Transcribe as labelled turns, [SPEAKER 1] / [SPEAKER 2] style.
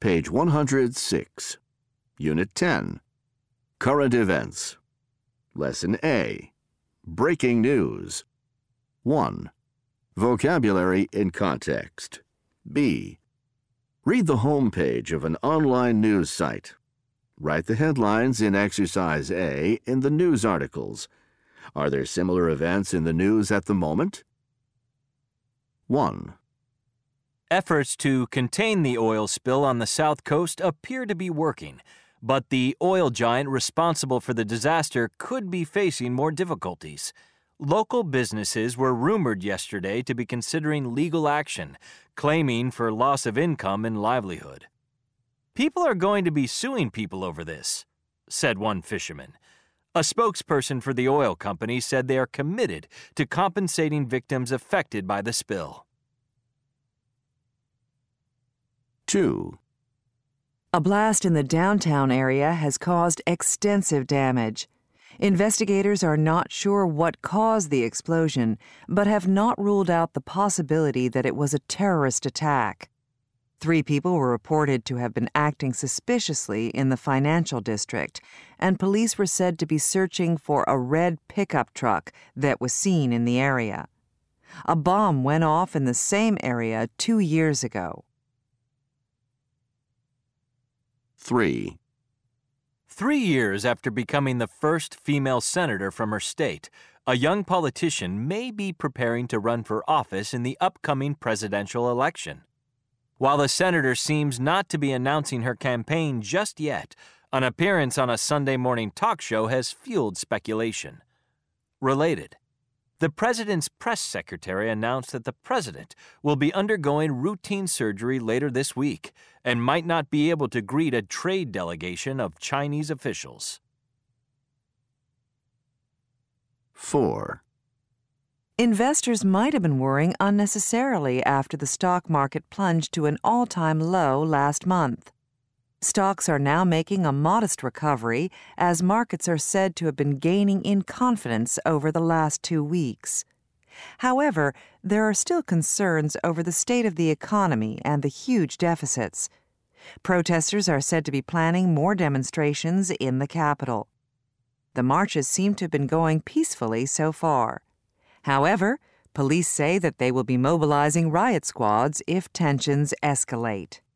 [SPEAKER 1] Page 106. Unit 10. Current Events. Lesson A. Breaking News. 1. Vocabulary in context. B. Read the home page of an online news site. Write the headlines in Exercise A in the news articles. Are there similar events in the news at the moment? 1.
[SPEAKER 2] Efforts to contain the oil spill on the South Coast appear to be working, but the oil giant responsible for the disaster could be facing more difficulties. Local businesses were rumored yesterday to be considering legal action, claiming for loss of income and livelihood. People are going to be suing people over this, said one fisherman. A spokesperson for the oil company said they are committed to compensating victims affected by the spill.
[SPEAKER 1] 2.
[SPEAKER 3] A blast in the downtown area has caused extensive damage. Investigators are not sure what caused the explosion, but have not ruled out the possibility that it was a terrorist attack. 3 people were reported to have been acting suspiciously in the financial district, and police were said to be searching for a red pickup truck that was seen in the area. A bomb went off in the same area 2 years ago.
[SPEAKER 1] 3.
[SPEAKER 2] 3 years after becoming the first female senator from her state, a young politician may be preparing to run for office in the upcoming presidential election. While the senator seems not to be announcing her campaign just yet, an appearance on a Sunday morning talk show has fueled speculation. Related, the president's press secretary announced that the president will be undergoing routine surgery later this week and might not be able to greet a trade delegation of Chinese officials.
[SPEAKER 1] 4.
[SPEAKER 3] Investors might have been worrying unnecessarily after the stock market plunged to an all-time low last month. Stocks are now making a modest recovery as markets are said to have been gaining in confidence over the last 2 weeks. However, there are still concerns over the state of the economy and the huge deficits. Protesters are said to be planning more demonstrations in the capital. The marches seem to have been going peacefully so far. However, police say that they will be mobilizing riot squads if tensions escalate.